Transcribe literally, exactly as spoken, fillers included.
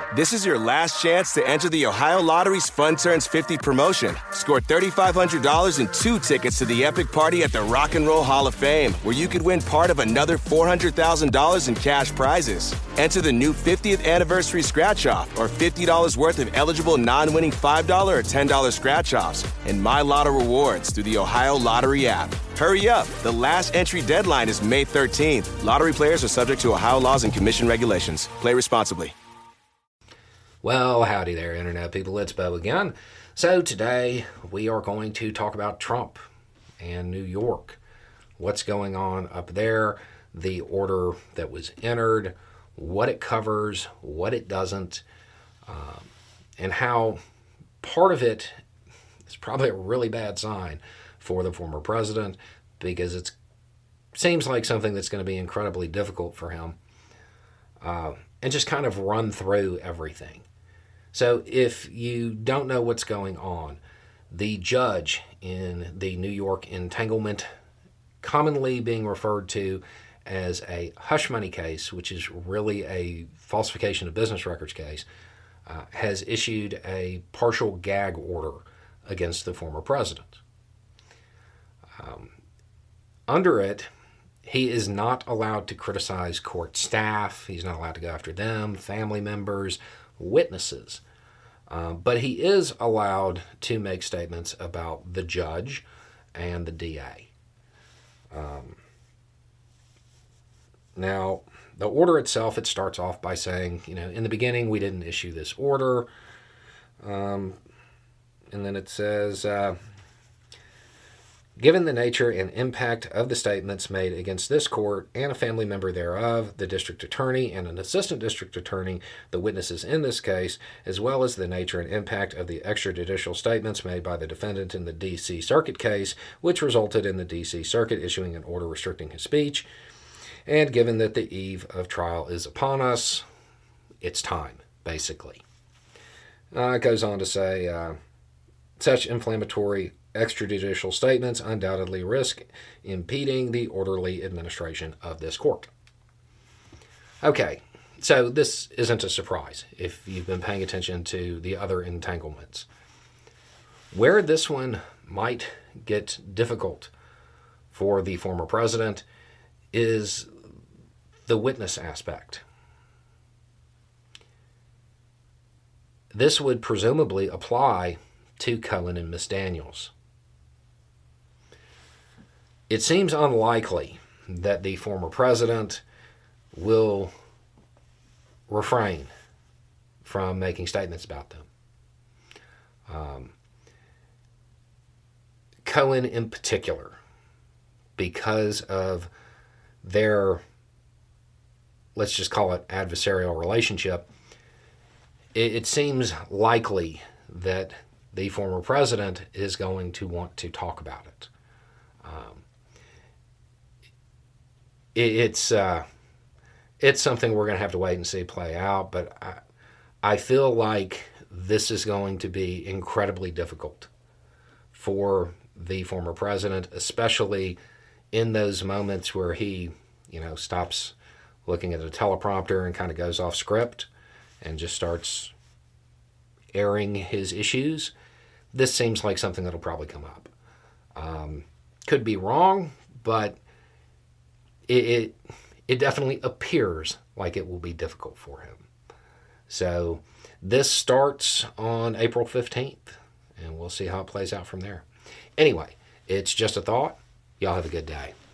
This is your last chance to enter the Ohio Lottery's Fun Turns fifty promotion. Score three thousand five hundred dollars and two tickets to the epic party at the Rock and Roll Hall of Fame, where you could win part of another four hundred thousand dollars in cash prizes. Enter the new fiftieth anniversary scratch-off or fifty dollars worth of eligible non-winning five dollars or ten dollars scratch-offs and My Lotto rewards through the Ohio Lottery app. Hurry up. The last entry deadline is May thirteenth. Lottery players are subject to Ohio laws and commission regulations. Play responsibly. Well, howdy there, Internet people. It's Bo again. So today we are going to talk about Trump and New York. What's going on up there, the order that was entered, what it covers, what it doesn't, um, and how part of it is probably a really bad sign for the former president, because it seems like something that's going to be incredibly difficult for him, uh, and just kind of run through everything. So if you don't know what's going on, the judge in the New York entanglement, commonly being referred to as a hush money case, which is really a falsification of business records case, uh, has issued a partial gag order against the former president. Um, under it, he is not allowed to criticize court staff. He's not allowed to go after them, family members, witnesses. Um, but he is allowed to make statements about the judge and the D A. Um, now, the order itself, it starts off by saying, you know, in the beginning we didn't issue this order. Um, and then it says, uh, given the nature and impact of the statements made against this court and a family member thereof, the district attorney and an assistant district attorney, the witnesses in this case, as well as the nature and impact of the extrajudicial statements made by the defendant in the D C Circuit case, which resulted in the D C Circuit issuing an order restricting his speech, and given that the eve of trial is upon us, it's time, basically. Uh, it goes on to say, uh, such inflammatory extrajudicial statements undoubtedly risk impeding the orderly administration of this court. Okay, so this isn't a surprise if you've been paying attention to the other entanglements. Where this one might get difficult for the former president is the witness aspect. This would presumably apply to Cohen and Miss Daniels. It seems unlikely that the former president will refrain from making statements about them. Um, Cohen in particular, because of their, let's just call it adversarial relationship, it, it seems likely that the former president is going to want to talk about it. Um, it it's uh, it's something we're going to have to wait and see play out, but I, I feel like this is going to be incredibly difficult for the former president, especially in those moments where he, you know, stops looking at a teleprompter and kind of goes off script and just starts airing his issues. This seems like something that'll probably come up. Um, could be wrong, but it, it it definitely appears like it will be difficult for him. So this starts on April fifteenth, and we'll see how it plays out from there. Anyway, it's just a thought. Y'all have a good day.